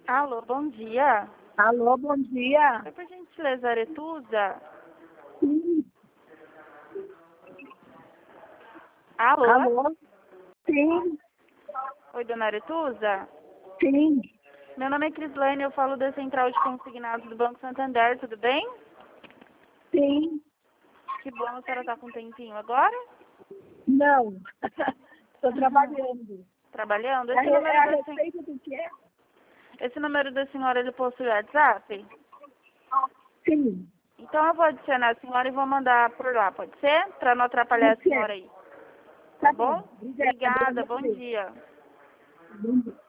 Alô, bom dia. Alô, bom dia. Oi, por gentileza, Aretusa? Sim. Alô? Alô? Sim, Oi, dona Aretusa? sim, Meu nome é Crislane, eu falo da Central de Consignados do Banco Santander, tudo bem? sim. Que bom, a senhora está com um tempinho agora? Não. Estou trabalhando. Trabalhando? É a respeito do quê? Esse número da senhora, ele possui WhatsApp? Sim. Então eu vou adicionar a senhora e vou mandar por lá, pode ser? Para não atrapalhar a Pode ser. senhora aí. Tá Bom? bom. Obrigada. Obrigada, bom dia. Bom dia.